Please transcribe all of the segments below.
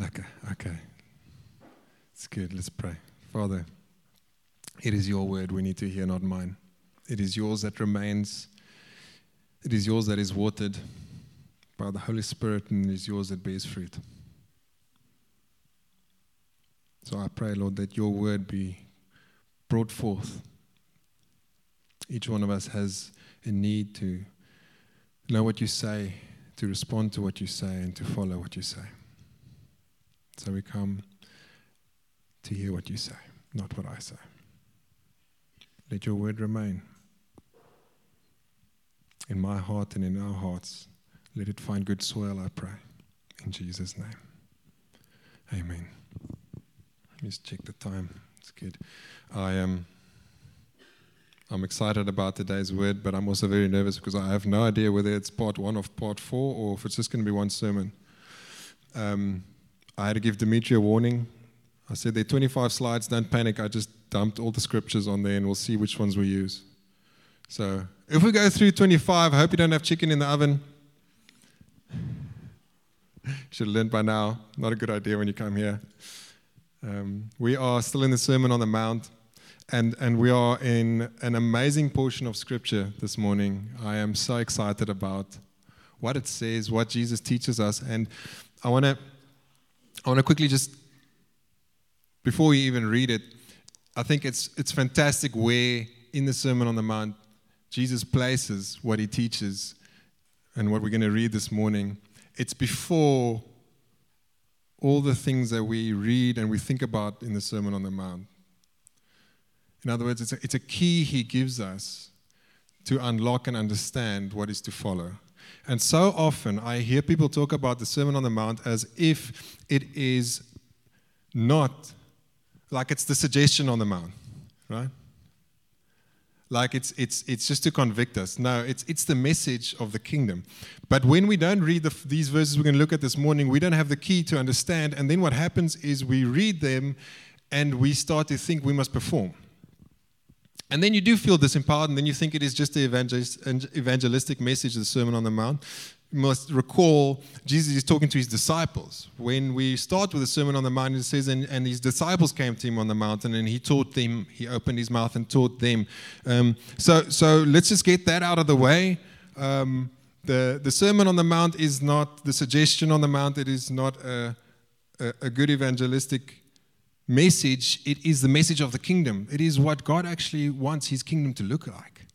Okay. It's good. Let's pray. Father, it is your word we need to hear, not mine. It is yours that remains. It is yours that is watered by the Holy Spirit, and it is yours that bears fruit. So I pray, Lord, that your word be brought forth. Each one of us has a need to know what you say, to respond to what you say, and to follow what you say. So we come to hear what you say, not what I say. Let your word remain in my heart and in our hearts. Let it find good soil, I pray. In Jesus' name. Amen. Let me just check the time. It's good. I'm excited about today's word, but I'm also very nervous because I have no idea whether it's part 1 of part 4 or if it's just going to be one sermon. I had to give Dimitri a warning. I said there are 25 slides, don't panic. I just dumped all the scriptures on there and we'll see which ones we use. So if we go through 25, I hope you don't have chicken in the oven. Should have learned by now. Not a good idea when you come here. We are still in the Sermon on the Mount, and we are in an amazing portion of Scripture this morning. I am so excited about what it says, what Jesus teaches us, and I want to quickly just, before we even read it, I think it's fantastic where in the Sermon on the Mount Jesus places what he teaches and what we're going to read this morning. It's before all the things that we read and we think about in the Sermon on the Mount. In other words, it's a key he gives us to unlock and understand what is to follow. And so often I hear people talk about the Sermon on the Mount as if it is not like it's the suggestion on the Mount, right? Like it's just to convict us. No, it's the message of the kingdom. But when we don't read these verses we're going to look at this morning, we don't have the key to understand. And then what happens is we read them and we start to think we must perform. And then you do feel disempowered, and then you think it is just the evangelistic message of the Sermon on the Mount. You must recall Jesus is talking to his disciples. When we start with the Sermon on the Mount, it says, and his disciples came to him on the mountain, and he taught them. He opened his mouth and taught them. So let's just get that out of the way. The Sermon on the Mount is not the suggestion on the Mount. It is not a good evangelistic message. It is the message of the kingdom. It is what God actually wants his kingdom to look like.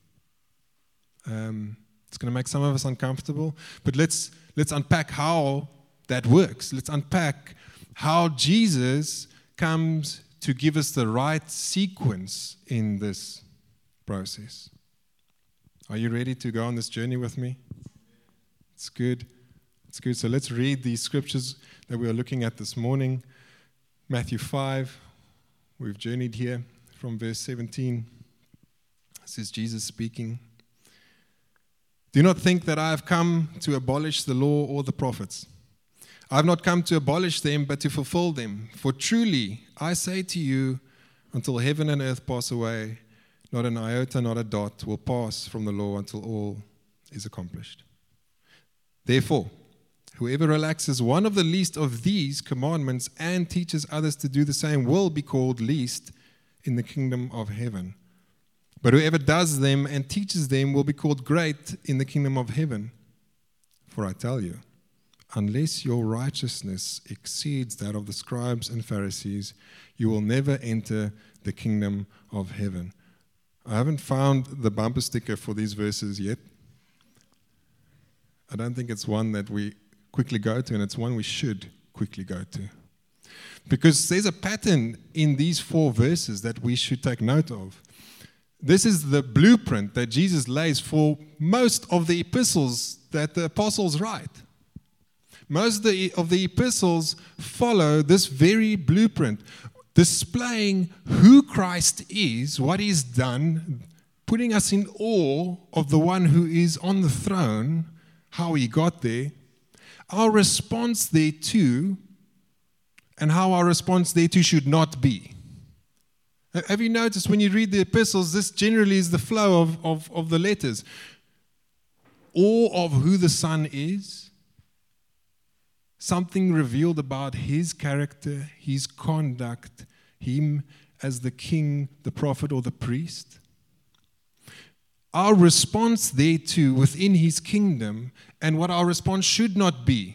It's going to make some of us uncomfortable, but let's unpack how that works. Let's unpack how Jesus comes to give us the right sequence in this process. Are you ready to go on this journey with me? It's good. It's good. So let's read these scriptures that we are looking at this morning. Matthew 5, we've journeyed here from verse 17. This is Jesus speaking. Do not think that I have come to abolish the law or the prophets. I have not come to abolish them, but to fulfill them. For truly, I say to you, until heaven and earth pass away, not an iota, not a dot will pass from the law until all is accomplished. Therefore, whoever relaxes one of the least of these commandments and teaches others to do the same will be called least in the kingdom of heaven. But whoever does them and teaches them will be called great in the kingdom of heaven. For I tell you, unless your righteousness exceeds that of the scribes and Pharisees, you will never enter the kingdom of heaven. I haven't found the bumper sticker for these verses yet. I don't think it's one that we quickly go to, and it's one we should quickly go to. Because there's a pattern in these 4 verses that we should take note of. This is the blueprint that Jesus lays for most of the epistles that the apostles write. Most of the epistles follow this very blueprint, displaying who Christ is, what he's done, putting us in awe of the one who is on the throne, how he got there, our response thereto, and how our response thereto should not be. Have you noticed when you read the epistles, this generally is the flow of the letters. Awe of who the Son is, something revealed about his character, his conduct, him as the king, the prophet, or the priest. Our response thereto within his kingdom, and what our response should not be.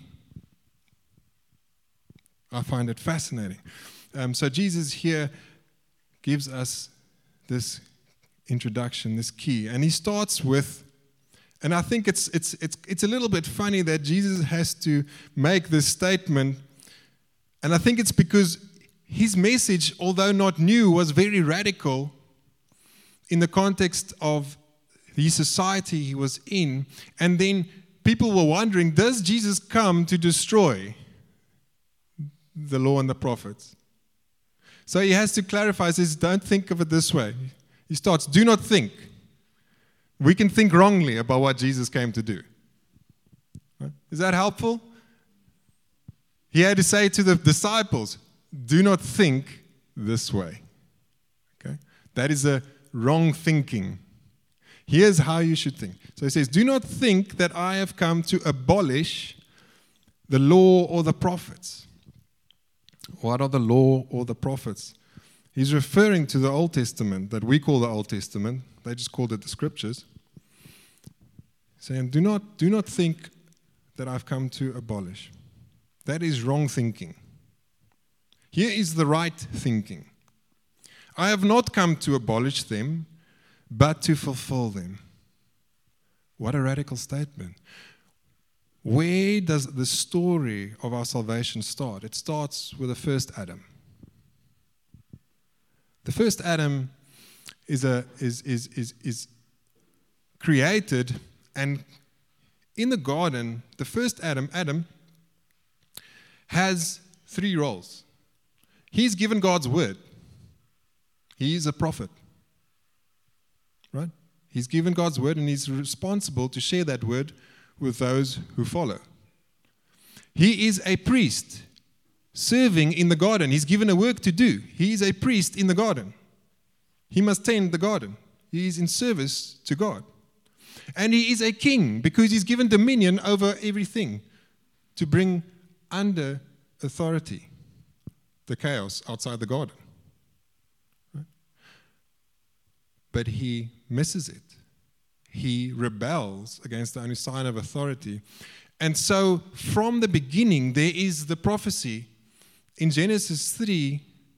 I find it fascinating. So Jesus here gives us this introduction, this key, and he starts with, and I think it's a little bit funny that Jesus has to make this statement, and I think it's because his message, although not new, was very radical in the context of the society he was in, and then people were wondering, does Jesus come to destroy the law and the prophets? So he has to clarify, he says, don't think of it this way. He starts, do not think. We can think wrongly about what Jesus came to do. Right? Is that helpful? He had to say to the disciples, do not think this way. Okay? That is a wrong thinking. Here's how you should think. So he says, do not think that I have come to abolish the law or the prophets. What are the law or the prophets? He's referring to the Old Testament that we call the Old Testament. They just called it the Scriptures. Saying, do not think that I've come to abolish. That is wrong thinking. Here is the right thinking. I have not come to abolish them, but to fulfill them. What a radical statement. Where does the story of our salvation start? It starts with the first Adam. The first Adam is created, and in the garden, the first Adam has three roles. He's given God's word. He is a prophet. Right? He's given God's word, and he's responsible to share that word with those who follow. He is a priest serving in the garden. He's given a work to do. He is a priest in the garden. He must tend the garden. He is in service to God. And he is a king because he's given dominion over everything to bring under authority the chaos outside the garden. Right? But he misses it. He rebels against the only sign of authority. And so from the beginning, there is the prophecy in Genesis 3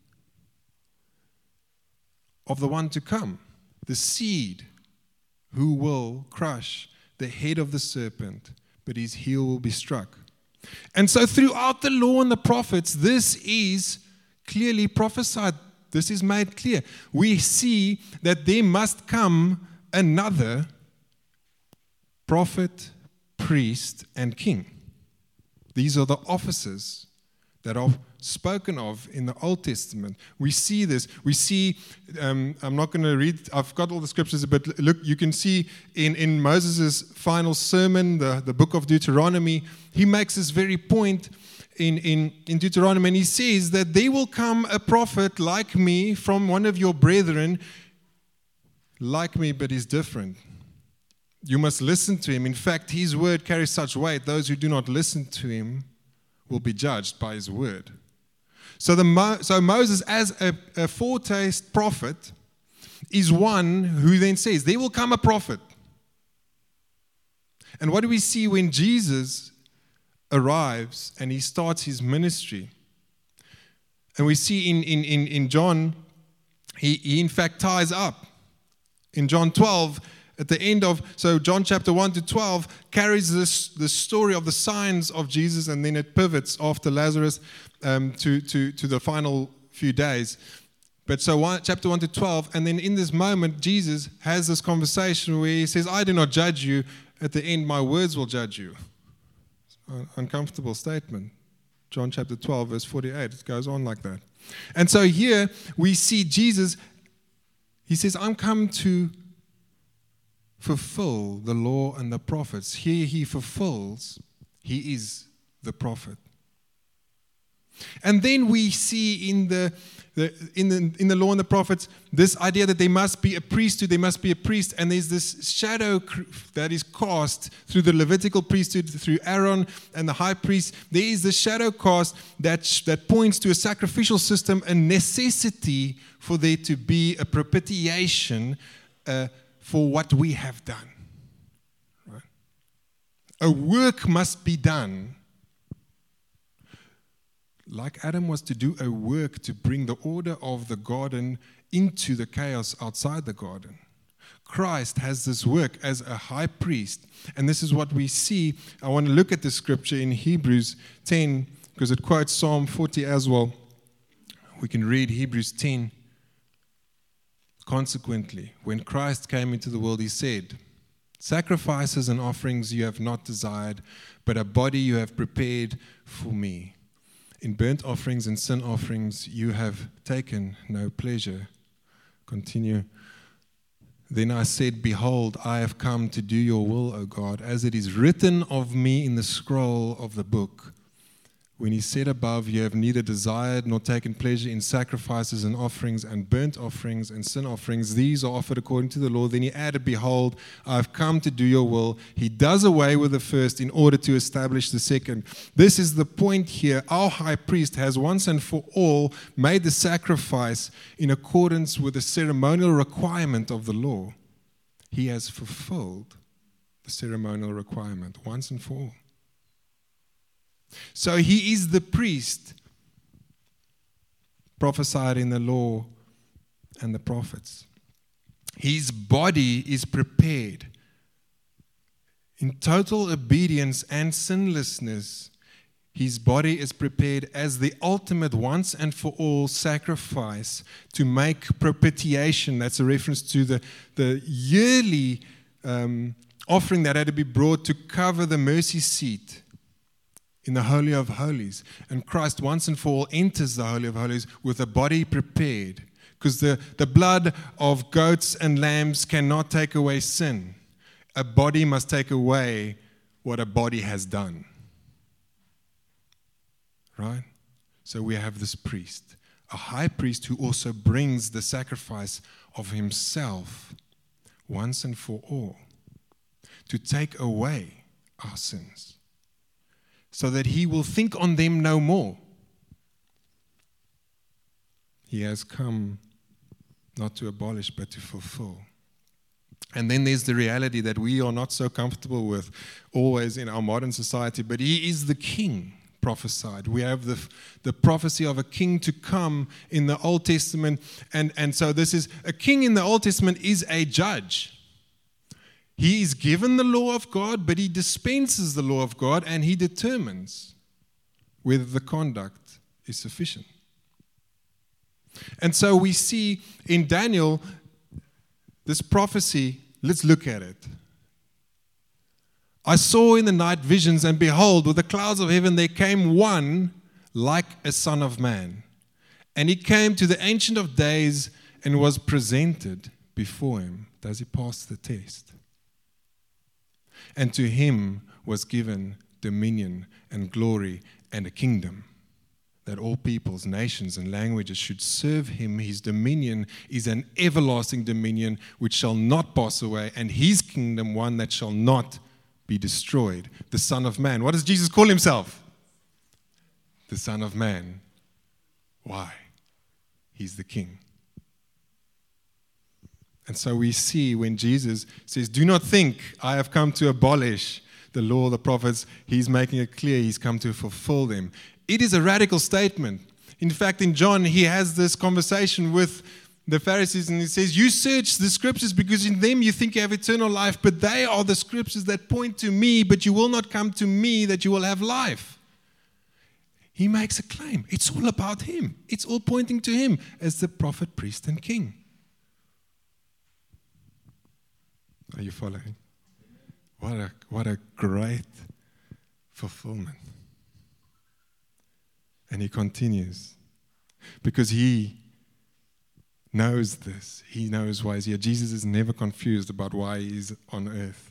of the one to come, the seed who will crush the head of the serpent, but his heel will be struck. And so throughout the law and the prophets, this is clearly prophesied. This is made clear. We see that there must come another prophet, priest, and king. These are the offices that are spoken of in the Old Testament. We see this. We see, I'm not going to read, I've got all the scriptures, but look, you can see in Moses' final sermon, the book of Deuteronomy, he makes this very point in Deuteronomy, and he says that there will come a prophet like me from one of your brethren, like me, but he's different. You must listen to him. In fact, his word carries such weight. Those who do not listen to him will be judged by his word. So Moses, as a foretaste prophet, is one who then says, there will come a prophet. And what do we see when Jesus arrives and he starts his ministry? And we see in John, he in fact ties up. In John 12, at the end of, so John chapter 1 to 12 carries this story of the signs of Jesus, and then it pivots after Lazarus to the final few days. But so chapter 1 to 12, and then in this moment, Jesus has this conversation where he says, I do not judge you. At the end, my words will judge you. Uncomfortable statement. John chapter 12, verse 48. It goes on like that. And so here we see Jesus, he says, I'm come to fulfill the law and the prophets. Here he fulfills, he is the prophet. And then we see in the law and the prophets this idea that there must be a priesthood, there must be a priest, and there's this shadow that is cast through the Levitical priesthood, through Aaron and the high priest. There is the shadow cast that points to a sacrificial system, a necessity for there to be a propitiation for what we have done. Right? A work must be done. Like Adam was to do a work to bring the order of the garden into the chaos outside the garden. Christ has this work as a high priest. And this is what we see. I want to look at the scripture in Hebrews 10 because it quotes Psalm 40 as well. We can read Hebrews 10. Consequently, when Christ came into the world, he said, "Sacrifices and offerings you have not desired, but a body you have prepared for me. In burnt offerings and sin offerings you have taken no pleasure." Continue. "Then I said, Behold, I have come to do your will, O God, as it is written of me in the scroll of the book. When he said above, you have neither desired nor taken pleasure in sacrifices and offerings and burnt offerings and sin offerings. These are offered according to the law. Then he added, Behold, I have come to do your will. He does away with the first in order to establish the second." This is the point here. Our high priest has once and for all made the sacrifice in accordance with the ceremonial requirement of the law. He has fulfilled the ceremonial requirement once and for all. So he is the priest prophesied in the law and the prophets. His body is prepared in total obedience and sinlessness. His body is prepared as the ultimate once and for all sacrifice to make propitiation. That's a reference to the yearly offering that had to be brought to cover the mercy seat in the Holy of Holies. And Christ once and for all enters the Holy of Holies with a body prepared. Because the blood of goats and lambs cannot take away sin. A body must take away what a body has done. Right? So we have this priest, a high priest who also brings the sacrifice of himself once and for all to take away our sins, so that he will think on them no more. He has come not to abolish, but to fulfill. And then there's the reality that we are not so comfortable with always in our modern society, but he is the king prophesied. We have the prophecy of a king to come in the Old Testament. And so this is, a king in the Old Testament is a judge. He is given the law of God, but he dispenses the law of God, and he determines whether the conduct is sufficient. And so we see in Daniel this prophecy. Let's look at it. "I saw in the night visions, and behold, with the clouds of heaven there came one like a son of man. And he came to the Ancient of Days and was presented before him." Does he pass the test? "And to him was given dominion and glory and a kingdom, that all peoples, nations, and languages should serve him. His dominion is an everlasting dominion which shall not pass away, and his kingdom one that shall not be destroyed." The Son of Man. What does Jesus call himself? The Son of Man. Why? He's the King. And so we see when Jesus says, "Do not think I have come to abolish the law, the prophets," he's making it clear he's come to fulfill them. It is a radical statement. In fact, in John, he has this conversation with the Pharisees, and he says, "You search the scriptures because in them you think you have eternal life, but they are the scriptures that point to me, but you will not come to me that you will have life." He makes a claim. It's all about him. It's all pointing to him as the prophet, priest, and king. Are you following? What a great fulfillment. And he continues, because he knows this. He knows why he's here. Jesus is never confused about why he's on earth.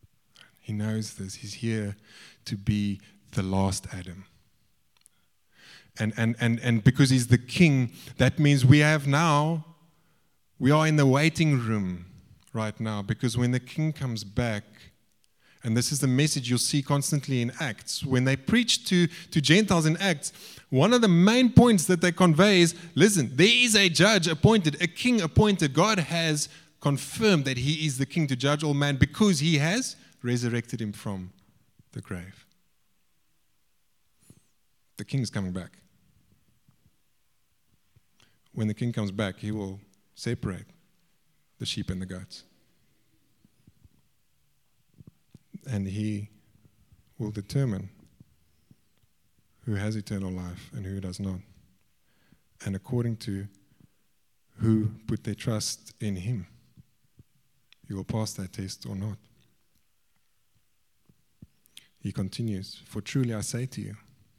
He knows this. He's here to be the last Adam. And because he's the king, that means we are in the waiting room right now. Because when the king comes back, and this is the message you'll see constantly in Acts, when they preach to Gentiles in Acts, one of the main points that they convey is, listen, there is a judge appointed, a king appointed. God has confirmed that he is the king to judge all man because he has resurrected him from the grave. The king is coming back. When the king comes back, he will separate the sheep and the goats. And he will determine who has eternal life and who does not. And according to who put their trust in him, you will pass that test or not. He continues, for truly I say to you,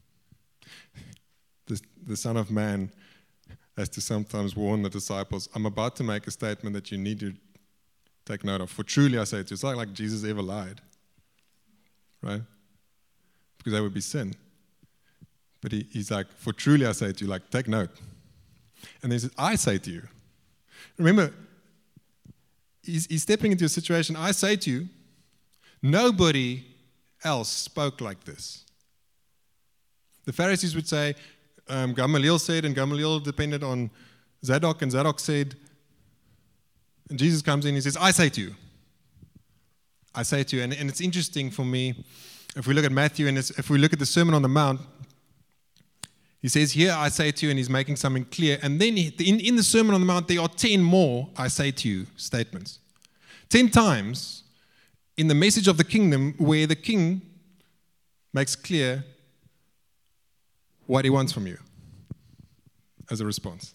the Son of Man has to sometimes warn the disciples, I'm about to make a statement that you need to take note of. For truly I say to you, it's not like Jesus ever lied, right? Because that would be sin. But he's like, for truly I say to you, like, take note. And then he says, I say to you. Remember, he's stepping into a situation, I say to you, nobody else spoke like this. The Pharisees would say, Gamaliel said, and Gamaliel depended on Zadok, and Zadok said, and Jesus comes in and he says, I say to you. I say to you. And it's interesting for me, if we look at Matthew, and if we look at the Sermon on the Mount, he says, here I say to you, and he's making something clear. And then in the Sermon on the Mount, there are 10 more I say to you statements. 10 times in the message of the kingdom where the king makes clear what he wants from you as a response.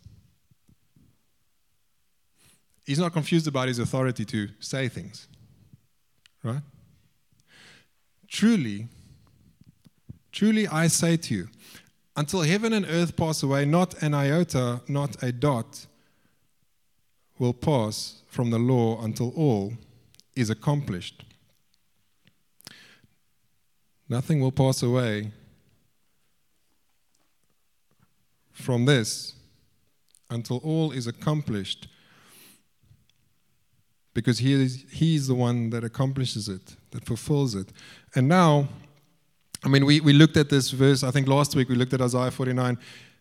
He's not confused about his authority to say things, right? Truly, truly I say to you, until heaven and earth pass away, not an iota, not a dot will pass from the law until all is accomplished. Nothing will pass away from this until all is accomplished, because he is the one that accomplishes it, that fulfills it. And now, I mean, we looked at this verse, I think last week we looked at Isaiah 49.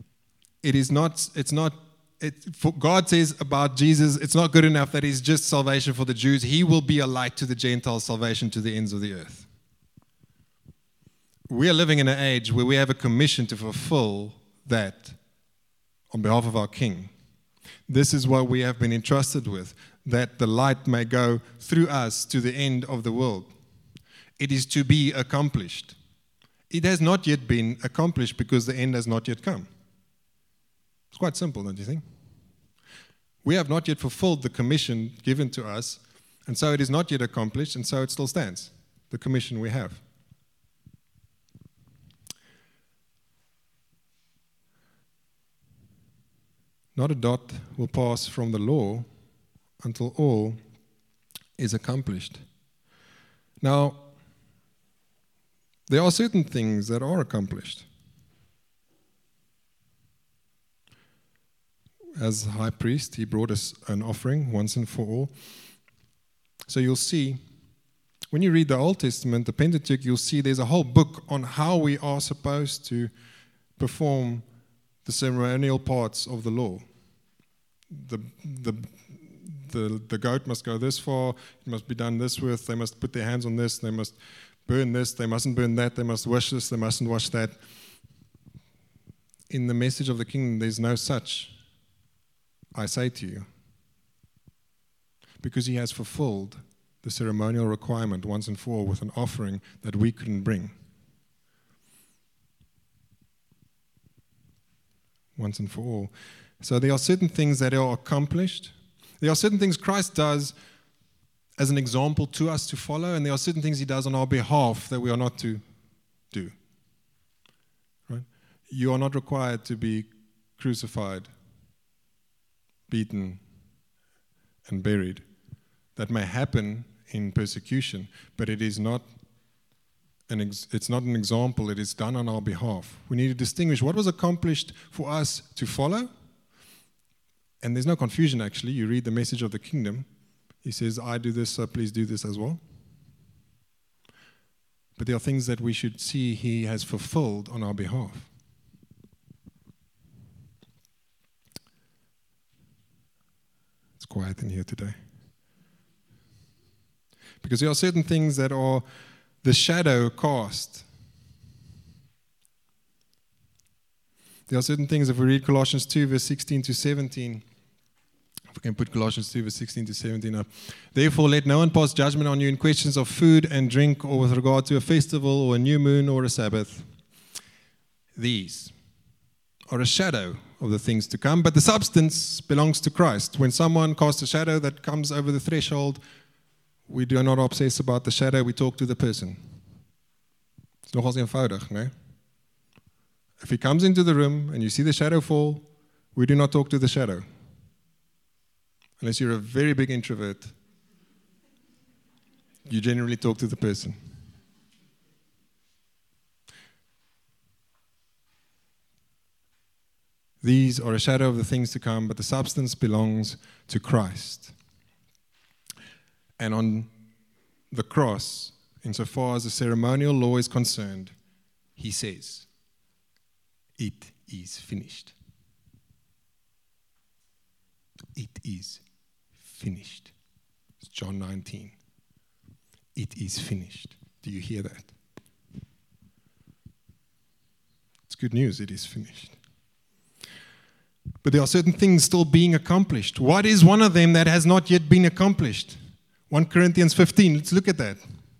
God says about Jesus, it's not good enough that he's just salvation for the Jews. He will be a light to the Gentiles, salvation to the ends of the earth. We are living in an age where we have a commission to fulfill that on behalf of our King. This is what we have been entrusted with, that the light may go through us to the end of the world. It is to be accomplished. It has not yet been accomplished because the end has not yet come. It's quite simple, don't you think? We have not yet fulfilled the commission given to us, and so it is not yet accomplished, and so it still stands, the commission we have. Not a dot will pass from the law until all is accomplished. Now, there are certain things that are accomplished. As high priest, he brought us an offering once and for all. So you'll see, when you read the Old Testament, the Pentateuch, you'll see there's a whole book on how we are supposed to perform the ceremonial parts of the law. The goat must go this far, it must be done this with, they must put their hands on this, they must burn this, they mustn't burn that, they must wash this, they mustn't wash that. In the message of the kingdom, there's no such, I say to you. Because he has fulfilled the ceremonial requirement once and for all with an offering that we couldn't bring. Once and for all. So there are certain things that are accomplished. There are certain things Christ does as an example to us to follow, and there are certain things he does on our behalf that we are not to do. Right? You are not required to be crucified, beaten, and buried. That may happen in persecution, but it is not it's not an example, it is done on our behalf. We need to distinguish what was accomplished for us to follow. And there's no confusion, actually. You read the message of the kingdom. He says, I do this, so please do this as well. But there are things that we should see he has fulfilled on our behalf. It's quiet in here today. Because there are certain things that are the shadow cast. There are certain things, if we read Colossians 2, verse 16 to 17, if we can put Colossians 2, verse 16 to 17 up. Therefore, let no one pass judgment on you in questions of food and drink, or with regard to a festival, or a new moon, or a Sabbath. These are a shadow of the things to come, but the substance belongs to Christ. When someone casts a shadow that comes over the threshold, we do not obsess about the shadow, we talk to the person. It's nogals eenvoudig, né? If he comes into the room and you see the shadow fall, we do not talk to the shadow. Unless you're a very big introvert, you generally talk to the person. These are a shadow of the things to come, but the substance belongs to Christ. And on the cross, insofar as the ceremonial law is concerned, he says, it is finished. It is finished. It's John 19. It is finished. Do you hear that? It's good news, it is finished. But there are certain things still being accomplished. What is one of them that has not yet been accomplished? 1 Corinthians 15, let's look at that.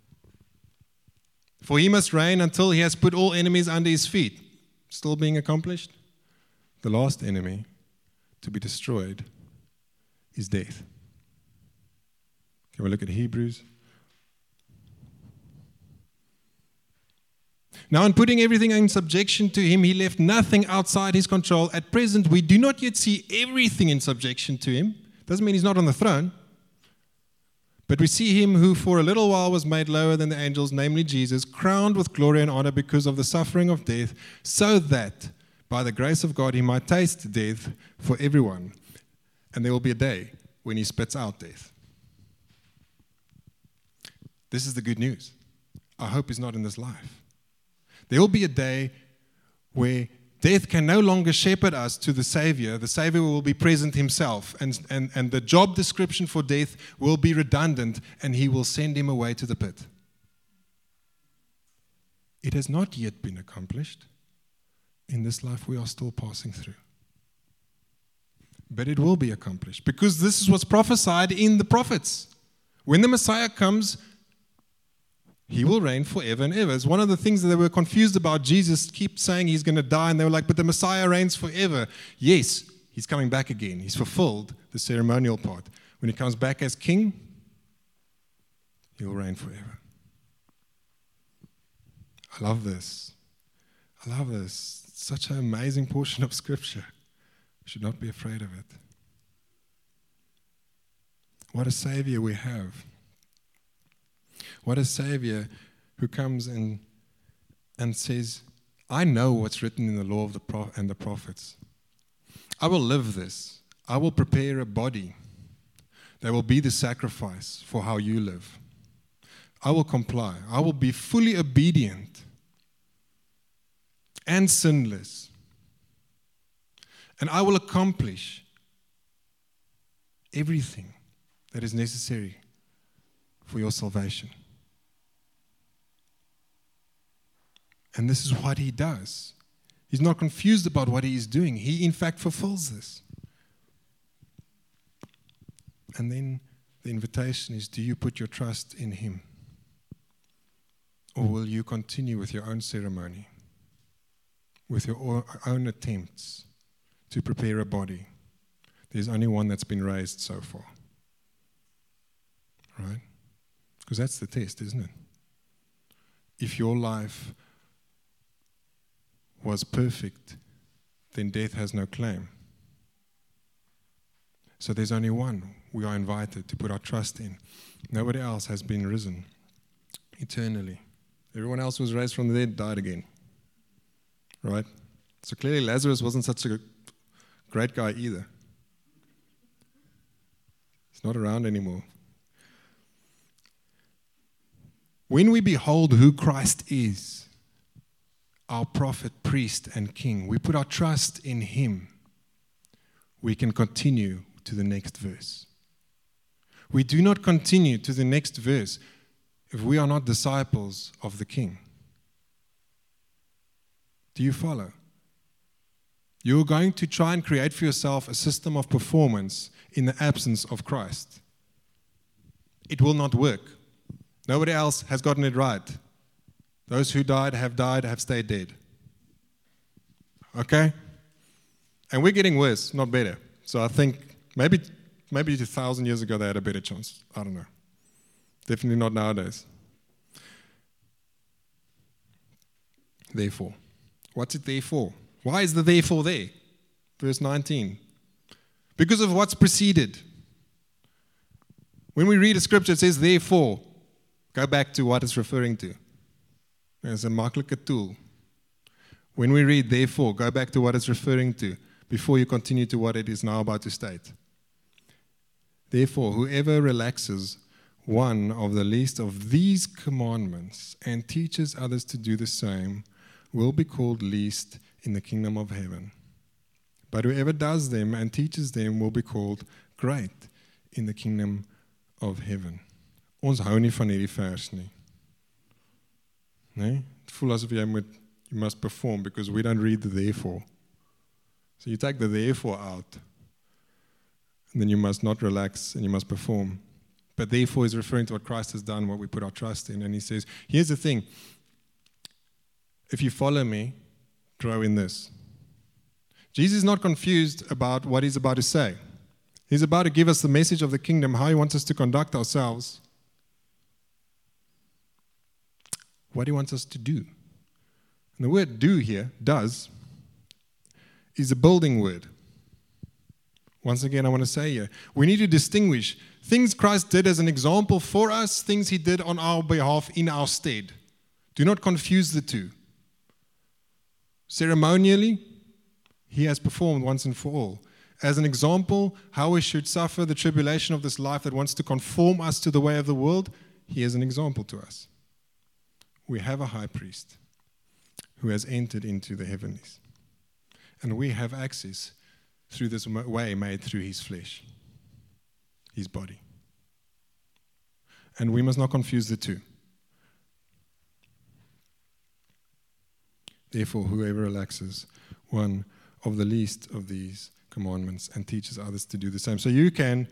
For he must reign until he has put all enemies under his feet. Still being accomplished? The last enemy to be destroyed is death. Can we look at Hebrews? Now, in putting everything in subjection to him, he left nothing outside his control. At present, we do not yet see everything in subjection to him. Doesn't mean he's not on the throne. But we see him who for a little while was made lower than the angels, namely Jesus, crowned with glory and honor because of the suffering of death, so that by the grace of God he might taste death for everyone. And there will be a day when he spits out death. This is the good news. Our hope is not in this life. There will be a day where death can no longer shepherd us to the Savior. The Savior will be present himself, and the job description for death will be redundant, and he will send him away to the pit. It has not yet been accomplished. In this life, we are still passing through. But it will be accomplished, because this is what's prophesied in the prophets. When the Messiah comes, he will reign forever and ever. It's one of the things that they were confused about. Jesus keeps saying he's going to die, and they were like, but the Messiah reigns forever. Yes, he's coming back again. He's fulfilled the ceremonial part. When he comes back as king, he will reign forever. I love this. I love this. It's such an amazing portion of Scripture. We should not be afraid of it. What a Savior we have. What a Savior who comes and says, I know what's written in the law of the prophets. I will live this. I will prepare a body that will be the sacrifice for how you live. I will comply. I will be fully obedient and sinless. And I will accomplish everything that is necessary for your salvation. And this is what he does. He's not confused about what he is doing. He, in fact, fulfills this. And then the invitation is, do you put your trust in him? Or will you continue with your own ceremony, with your own attempts to prepare a body? There's only one that's been raised so far. Right? Because that's the test, isn't it? If your life was perfect, then death has no claim. So there's only one we are invited to put our trust in. Nobody else has been risen eternally. Everyone else who was raised from the dead died again. Right? So clearly Lazarus wasn't such a great guy either. He's not around anymore. When we behold who Christ is, our prophet, priest, and king, we put our trust in him, we can continue to the next verse. We do not continue to the next verse if we are not disciples of the king. Do you follow? You're going to try and create for yourself a system of performance in the absence of Christ. It will not work. Nobody else has gotten it right. Those who died, have stayed dead. Okay? And we're getting worse, not better. So I think maybe 1,000 years ago they had a better chance. I don't know. Definitely not nowadays. Therefore. What's it there for? Why is the therefore there? Verse 19. Because of what's preceded. When we read a scripture, it says therefore. Go back to what it's referring to. It's a maklike tool. When we read therefore, go back to what it's referring to before you continue to what it is now about to state. Therefore, whoever relaxes one of the least of these commandments and teaches others to do the same will be called least in the kingdom of heaven. But whoever does them and teaches them will be called great in the kingdom of heaven. Ons hou nie van hierdie vers nie. Nee? Het voel asof you must perform because we don't read the therefore. So you take the therefore out, and then you must not relax and you must perform. But therefore is referring to what Christ has done, what we put our trust in. And he says, here's the thing. If you follow me, grow in this. Jesus is not confused about what he's about to say. He's about to give us the message of the kingdom, how he wants us to conduct ourselves. What he wants us to do. And the word do here, does, is a building word. Once again, I want to say here, we need to distinguish things Christ did as an example for us, things he did on our behalf in our stead. Do not confuse the two. Ceremonially, he has performed once and for all. As an example, how we should suffer the tribulation of this life that wants to conform us to the way of the world, he is an example to us. We have a high priest who has entered into the heavenlies. And we have access through this way made through his flesh, his body. And we must not confuse the two. Therefore, whoever relaxes one of the least of these commandments and teaches others to do the same. So you can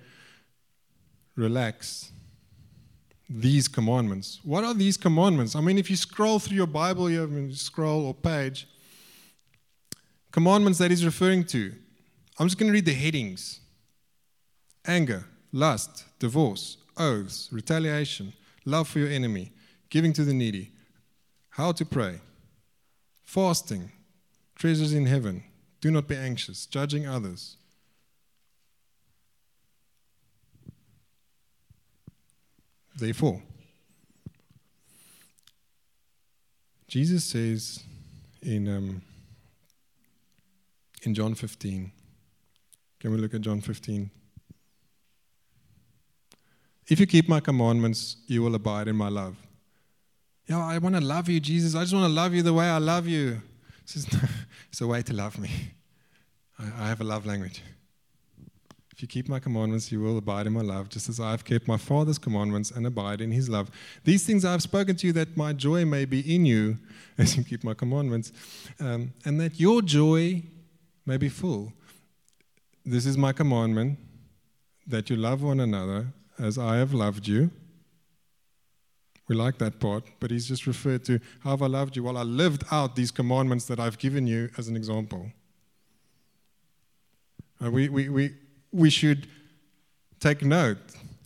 relax these commandments. What are these commandments? I mean, if you scroll through your Bible, scroll or page, commandments that he's referring to. I'm just going to read the headings. Anger, lust, divorce, oaths, retaliation, love for your enemy, giving to the needy, how to pray, fasting, treasures in heaven, do not be anxious, judging others. Therefore, Jesus says in John 15, can we look at John 15? If you keep my commandments, you will abide in my love. Yeah, I want to love you, Jesus. I just want to love you the way I love you. He says, no, it's a way to love me. I have a love language. If you keep my commandments, you will abide in my love, just as I have kept my Father's commandments and abide in his love. These things I have spoken to you, that my joy may be in you, as you keep my commandments, and that your joy may be full. This is my commandment, that you love one another as I have loved you. We like that part, but he's just referred to, how have I loved you? Well, I lived out these commandments that I've given you as an example. We should take note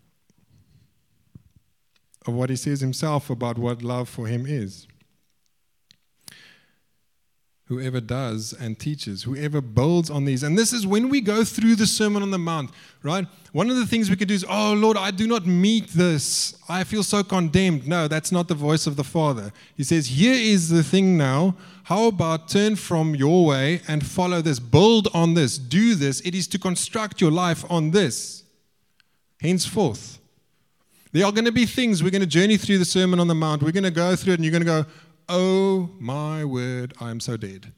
of what he says himself about what love for him is. whoever does and teaches, whoever builds on these. And this is when we go through the Sermon on the Mount, right? One of the things we could do is, oh, Lord, I do not meet this. I feel so condemned. No, that's not the voice of the Father. He says, here is the thing now. How about turn from your way and follow this, build on this, do this. It is to construct your life on this. Henceforth. There are going to be things, we're going to journey through the Sermon on the Mount. We're going to go through it and you're going to go, oh my word, I am so dead.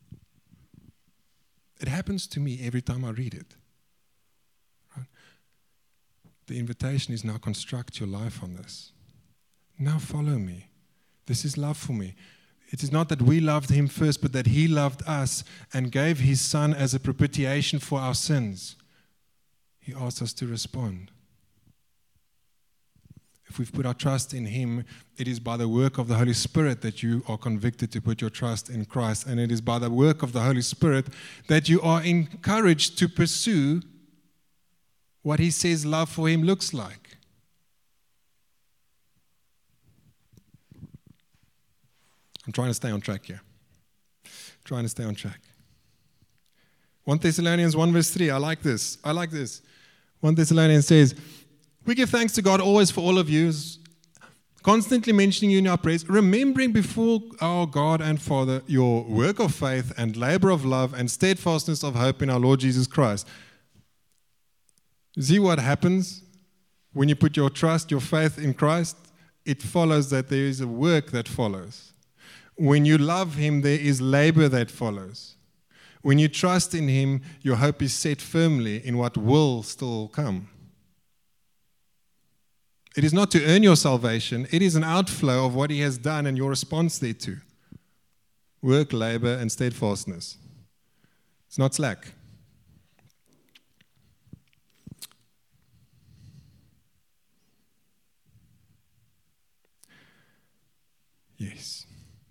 It happens to me every time I read it. Right? The invitation is now construct your life on this. Now follow me. This is love for me. It is not that we loved him first, but that he loved us and gave his son as a propitiation for our sins. He asks us to respond. If we've put our trust in him, it is by the work of the Holy Spirit that you are convicted to put your trust in Christ. And it is by the work of the Holy Spirit that you are encouraged to pursue what he says love for him looks like. I'm trying to stay on track here. 1 Thessalonians 1 verse 3. I like this. 1 Thessalonians says, we give thanks to God always for all of you, constantly mentioning you in our prayers, remembering before our God and Father your work of faith and labor of love and steadfastness of hope in our Lord Jesus Christ. See what happens when you put your trust, your faith in Christ? It follows that there is a work that follows. When you love him, there is labor that follows. When you trust in him, your hope is set firmly in what will still come. It is not to earn your salvation. It is an outflow of what he has done and your response thereto. Work, labor, and steadfastness. It's not slack. Yes.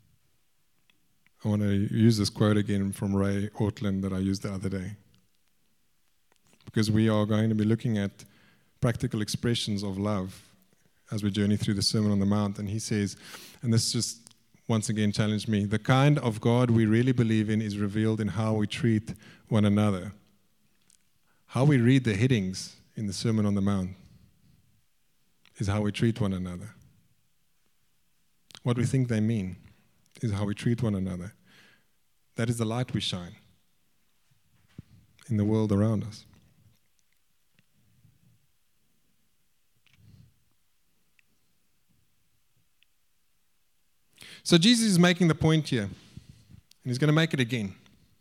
I want to use this quote again from Ray Ortlund that I used the other day. Because we are going to be looking at practical expressions of love as we journey through the Sermon on the Mount. And he says, and this just once again challenged me, the kind of God we really believe in is revealed in how we treat one another. How we read the headings in the Sermon on the Mount is how we treat one another. What we think they mean is how we treat one another. That is the light we shine in the world around us. So Jesus is making the point here, and he's going to make it again.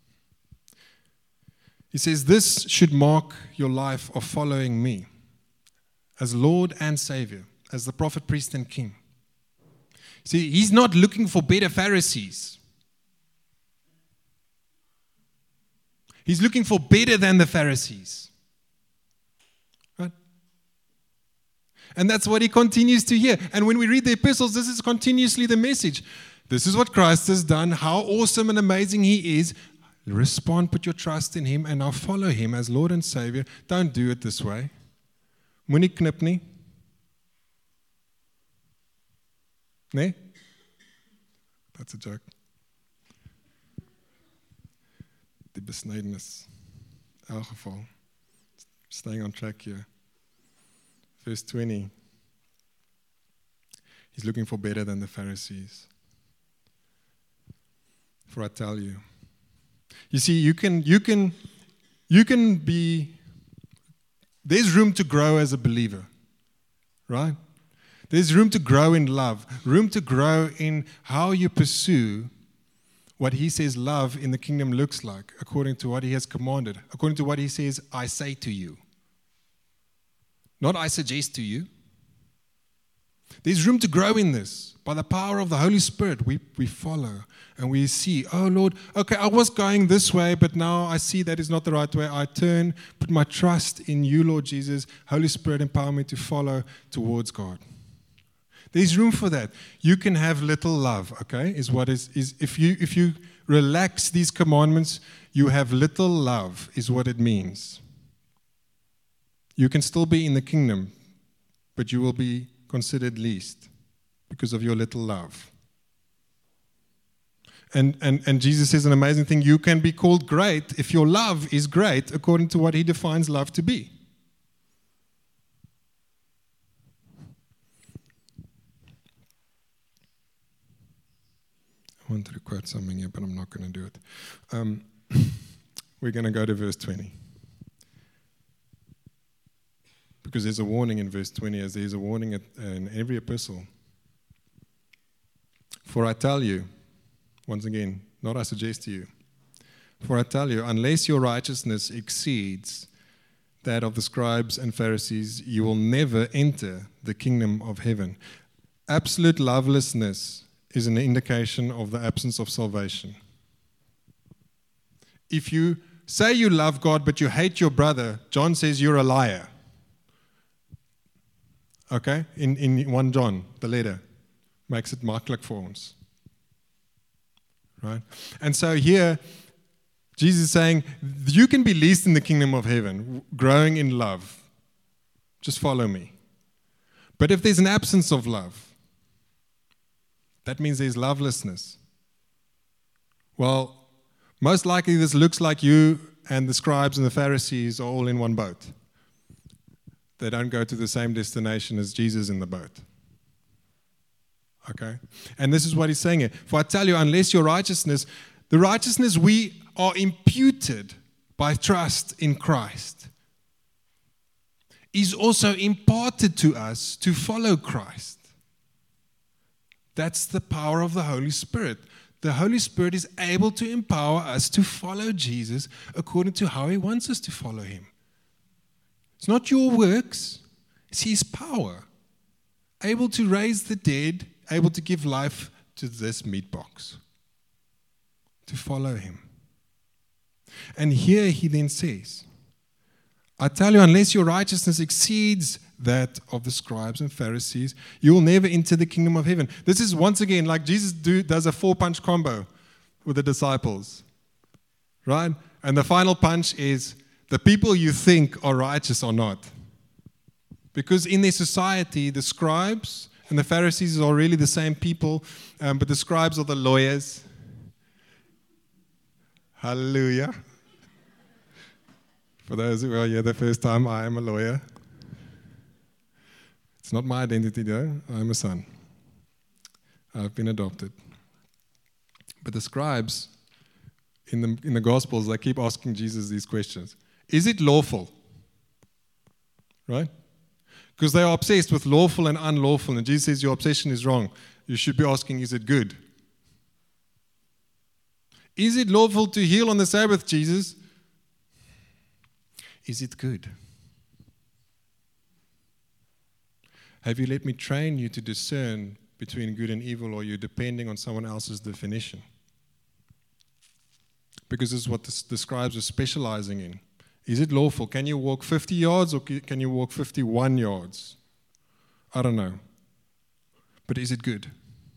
He says, this should mark your life of following me as Lord and Savior, as the prophet, priest, and king. See, he's not looking for better Pharisees. He's looking for better than the Pharisees. Right? And that's what he continues to hear. And when we read the epistles, this is continuously the message. This is what Christ has done, how awesome and amazing he is. Respond, put your trust in him, and now follow him as Lord and Savior. Don't do it this way. Moenie knip nie. Nee? That's a joke. Die besnydenis. In elk geval. Staying on track here. Verse 20. He's looking for better than the Pharisees. For I tell you. You see, you can be, there's room to grow as a believer. Right? There's room to grow in love, room to grow in how you pursue what he says love in the kingdom looks like, according to what he has commanded, according to what he says, I say to you. Not I suggest to you. There's room to grow in this. By the power of the Holy Spirit, we follow and we see, oh Lord, okay, I was going this way, but now I see that is not the right way. I turn, put my trust in you, Lord Jesus. Holy Spirit, empower me to follow towards God. There's room for that. You can have little love, okay? Is if you relax these commandments, you have little love, is what it means. You can still be in the kingdom, but you will be considered least because of your little love. And Jesus says an amazing thing. You can be called great if your love is great according to what he defines love to be. I wanted to quote something here, but I'm not going to do it. We're going to go to verse 20. Because there's a warning in verse 20, as there's a warning in every epistle. For I tell you, once again, not I suggest to you, for I tell you, unless your righteousness exceeds that of the scribes and Pharisees, you will never enter the kingdom of heaven. Absolute lovelessness is an indication of the absence of salvation. If you say you love God but you hate your brother, John says you're a liar. Okay? In 1 John, the letter, makes it makkelijk for ons. Right? And so here, Jesus is saying, you can be least in the kingdom of heaven, growing in love. Just follow me. But if there's an absence of love, that means there's lovelessness. Well, most likely this looks like you and the scribes and the Pharisees are all in one boat. They don't go to the same destination as Jesus in the boat. Okay? And this is what he's saying here. For I tell you, unless your righteousness, the righteousness we are imputed by trust in Christ, is also imparted to us to follow Christ. That's the power of the Holy Spirit. The Holy Spirit is able to empower us to follow Jesus according to how he wants us to follow him. It's not your works, it's his power. Able to raise the dead, able to give life to this meat box. To follow him. And here he then says, I tell you, unless your righteousness exceeds that of the scribes and Pharisees, you will never enter the kingdom of heaven. This is once again like Jesus does a 4-punch combo with the disciples. Right? And the final punch is the people you think are righteous or not. Because in their society, the scribes and the Pharisees are really the same people, but the scribes are the lawyers. Hallelujah. For those who are here the first time, I am a lawyer. It's not my identity though, I'm a son. I've been adopted. But the scribes in the Gospels, they keep asking Jesus these questions. Is it lawful? Right? Because they are obsessed with lawful and unlawful. And Jesus says your obsession is wrong. You should be asking, is it good? Is it lawful to heal on the Sabbath, Jesus? Is it good? Have you let me train you to discern between good and evil, or are you depending on someone else's definition? Because this is what the scribes are specializing in. Is it lawful? Can you walk 50 yards or can you walk 51 yards? I don't know. But is it good?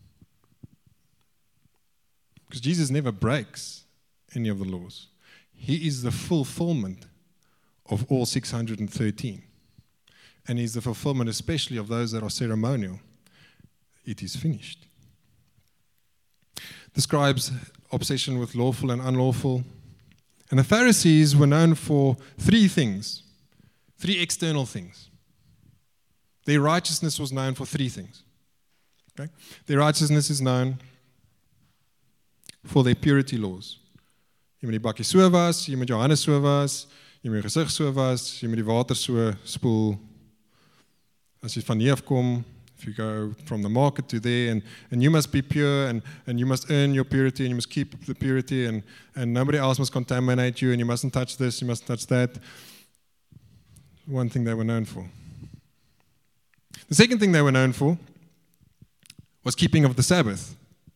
Because Jesus never breaks any of the laws. He is the fulfillment of all 613. And he's the fulfillment especially of those that are ceremonial. It is finished. The scribes' obsession with lawful and unlawful. And the Pharisees were known for 3 things, 3 external things. Their righteousness was known for 3 things. Okay? Their righteousness is known for their purity laws. Jy moet die bakkie so was, jy moet jou hande so was, jy moet jou gesig so was, jy moet die water so spoel. As jy van hier af kom, if you go from the market to there, and you must be pure, and you must earn your purity, and you must keep the purity, and nobody else must contaminate you, and you mustn't touch this, you mustn't touch that. One thing they were known for. The second thing they were known for was keeping of the Sabbath.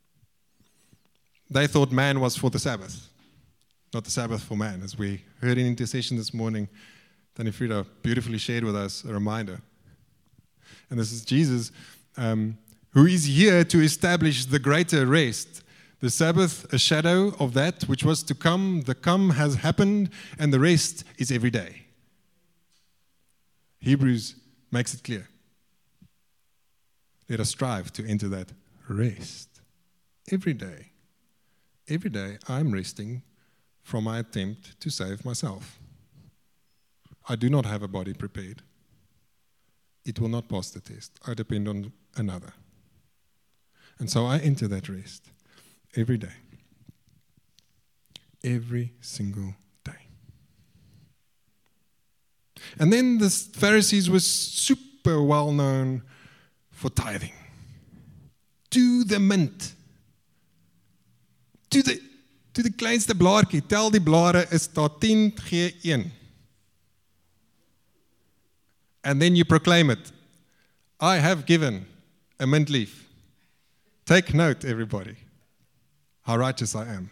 They thought man was for the Sabbath, not the Sabbath for man. As we heard in intercession this morning, Danny Frida beautifully shared with us a reminder. And this is Jesus, who is here to establish the greater rest. The Sabbath, a shadow of that which was to come. The come has happened, and the rest is every day. Hebrews makes it clear. Let us strive to enter that rest every day. every day I'm resting from my attempt to save myself. I do not have a body prepared. It will not pass the test. I depend on another. And so I enter that rest every day. Every single day. And then the Pharisees were super well known for tithing. To the mint. To die kleinste blaartjie. Tel die blare, is daar 10, gee 1. And then you proclaim it. I have given a mint leaf. Take note, everybody, how righteous I am.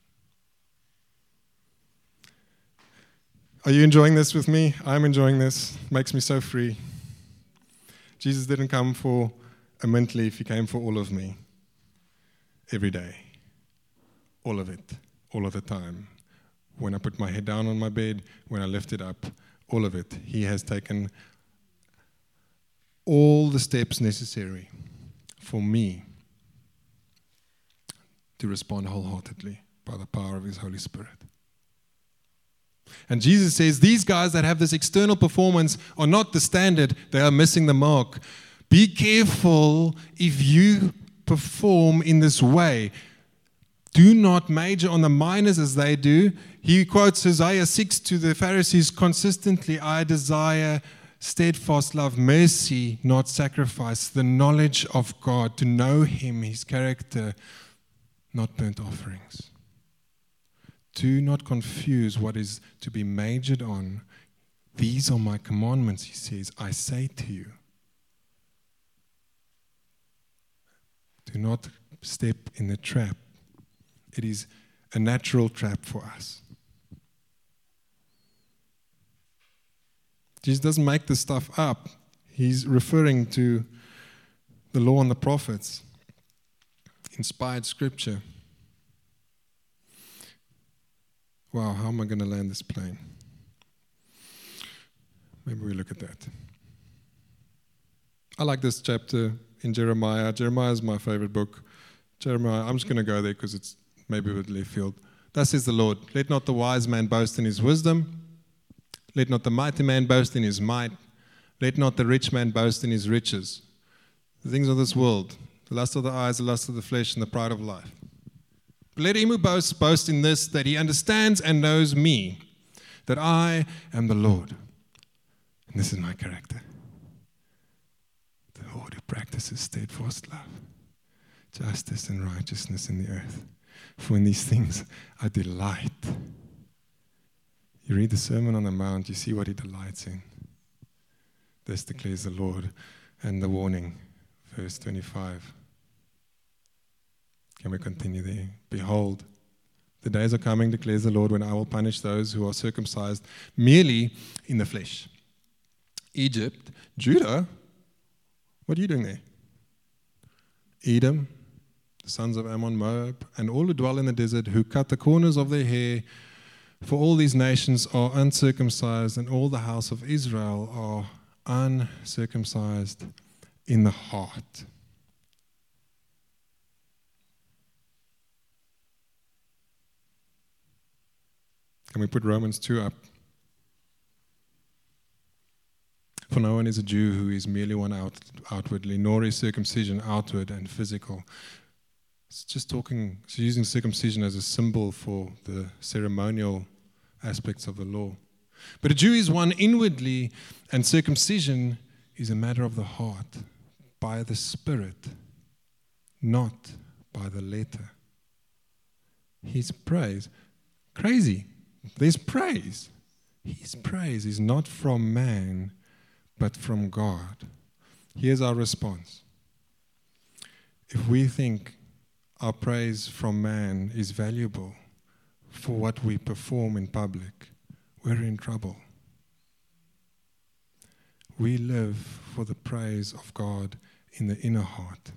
Are you enjoying this with me? I'm enjoying this. It makes me so free. Jesus didn't come for a mint leaf. He came for all of me. Every day. All of it. All of the time. When I put my head down on my bed, when I lift it up, all of it. He has taken all the steps necessary for me to respond wholeheartedly by the power of His Holy Spirit. And Jesus says, these guys that have this external performance are not the standard, they are missing the mark. Be careful if you perform in this way. Do not major on the minors as they do. He quotes Isaiah 6 to the Pharisees consistently, I desire steadfast love, mercy, not sacrifice, the knowledge of God, to know Him, His character, not burnt offerings. Do not confuse what is to be majored on. These are my commandments, He says, I say to you. Do not step in the trap. It is a natural trap for us. Jesus doesn't make this stuff up. He's referring to the law and the prophets, inspired scripture. Wow, how am I going to land this plane? Maybe we look at that. I like this chapter in Jeremiah. Jeremiah is my favorite book. Jeremiah, I'm just going to go there because it's maybe a bit left field. Thus says the Lord, let not the wise man boast in his wisdom. Let not the mighty man boast in his might. Let not the rich man boast in his riches. The things of this world, the lust of the eyes, the lust of the flesh, and the pride of life. But let him who boasts boast in this, that he understands and knows me, that I am the Lord. And this is my character. The Lord who practices steadfast love, justice and righteousness in the earth. For in these things I delight. You read the Sermon on the Mount, you see what He delights in. This declares the Lord. And the warning, verse 25. Can we continue there? Behold, the days are coming, declares the Lord, when I will punish those who are circumcised merely in the flesh. Egypt, Judah, what are you doing there? Edom, the sons of Ammon, Moab, and all who dwell in the desert, who cut the corners of their hair. For all these nations are uncircumcised, and all the house of Israel are uncircumcised in the heart. Can we put Romans 2 up? For no one is a Jew who is merely one outwardly, nor is circumcision outward and physical. It's just talking, it's using circumcision as a symbol for the ceremonial aspects of the law. But a Jew is one inwardly, and circumcision is a matter of the heart, by the Spirit, not by the letter. His praise, crazy, there's praise. His praise is not from man, but from God. Here's our response. If we think our praise from man is valuable for what we perform in public, we're in trouble. We live for the praise of God in the inner heart.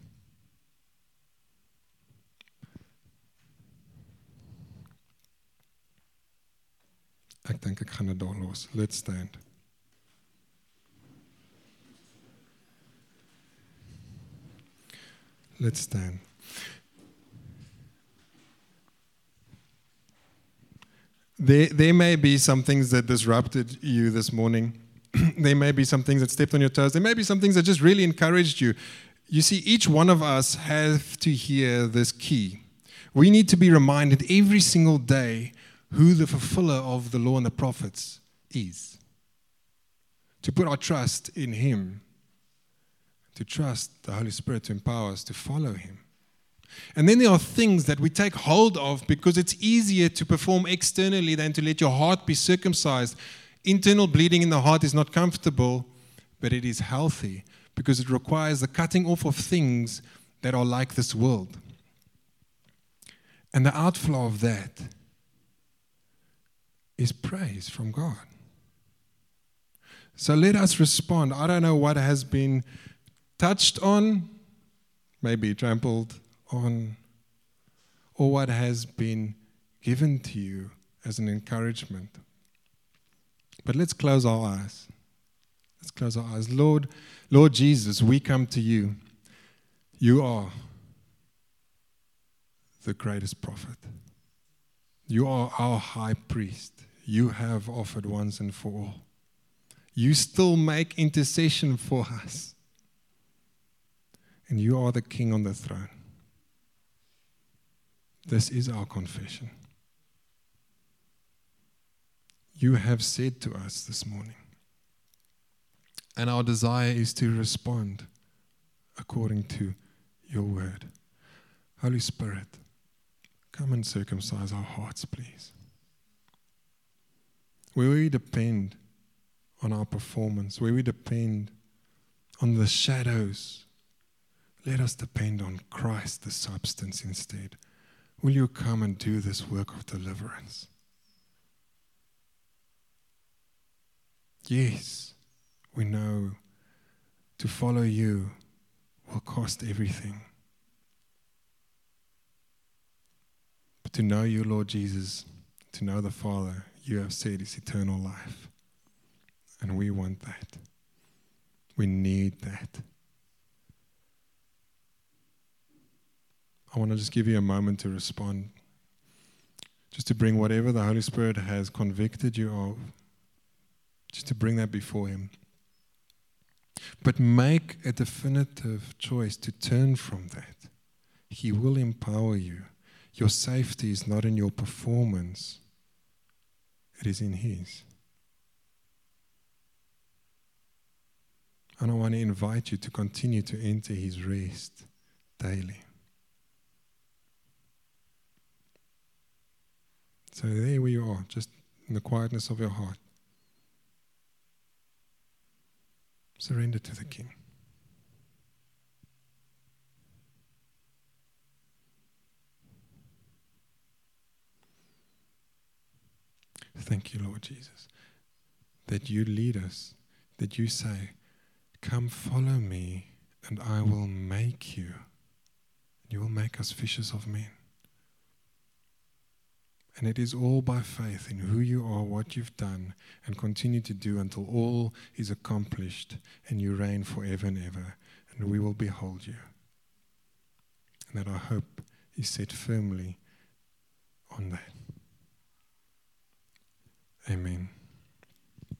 Ek dink ek gaan dit daar los. Let's stand. Let's stand. There may be some things that disrupted you this morning. There may be some things that stepped on your toes. There may be some things that just really encouraged you. You see, each one of us have to hear this key. We need to be reminded every single day who the fulfiller of the law and the prophets is. To put our trust in Him. To trust the Holy Spirit to empower us to follow Him. And then there are things that we take hold of because it's easier to perform externally than to let your heart be circumcised. Internal bleeding in the heart is not comfortable, but it is healthy because it requires the cutting off of things that are like this world. And the outflow of that is praise from God. So let us respond. I don't know what has been touched on, maybe trampled on, or what has been given to you as an encouragement. But let's close our eyes. Let's close our eyes. Lord Jesus, we come to you. You are the greatest prophet. You are our high priest. You have offered once and for all. You still make intercession for us. And you are the King on the throne. This is our confession. You have said to us this morning. And our desire is to respond according to your word. Holy Spirit, come and circumcise our hearts, please. Where we depend on our performance, where we depend on the shadows, let us depend on Christ, the substance, instead. Will you come and do this work of deliverance? Yes, we know to follow you will cost everything. But to know you, Lord Jesus, to know the Father, you have said is eternal life. And we want that. We need that. I want to just give you a moment to respond. Just to bring whatever the Holy Spirit has convicted you of, just to bring that before Him. But make a definitive choice to turn from that. He will empower you. Your safety is not in your performance. It is in His. And I want to invite you to continue to enter His rest daily. So there we are, just in the quietness of your heart. Surrender to the King. Thank you, Lord Jesus, that you lead us, that you say, come follow me and I will make you. You will make us fishers of men. And it is all by faith in who you are, what you've done, and continue to do until all is accomplished and you reign forever and ever, and we will behold you. And that our hope is set firmly